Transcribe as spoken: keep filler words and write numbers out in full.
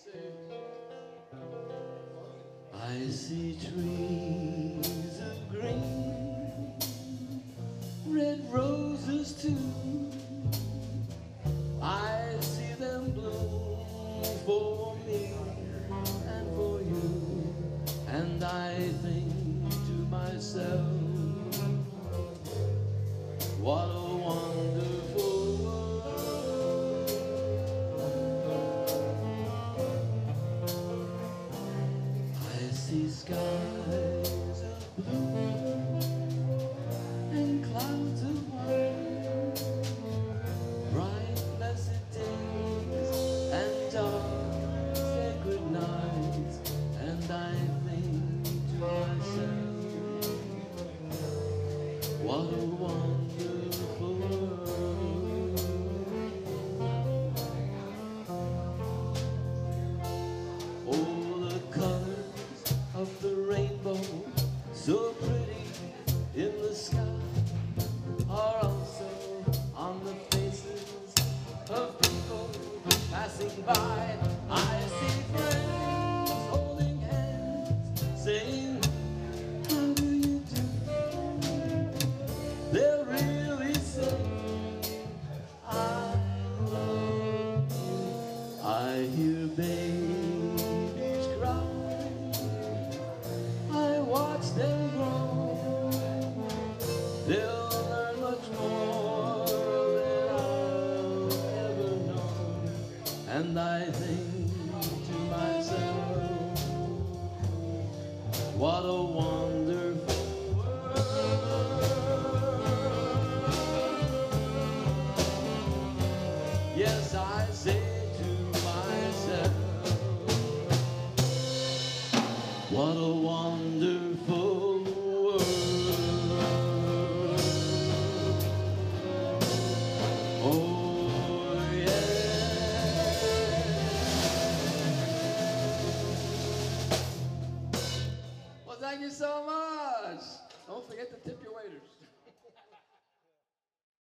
I see trees of green, red roses too. I see them bloom for me and for you, and I think to myself, what a wonderful world. I see skies of blue and clouds of white, bright blessed days and dark sacred nights, and I think to myself, what a wonderful world. Oh, the colors of the rainbow, so pretty in the sky, are also on the faces of people passing by. I see friends holding hands, saying, how do you do? They're really saying, I love you. I hear babies cry, I watch them grow. They'll learn much more than I'll ever know, and I think to myself, what a wonderful world. Yes, I say to myself, what a wonderful world. Oh, yeah. Well, thank you so much. Don't forget to tip your waiters.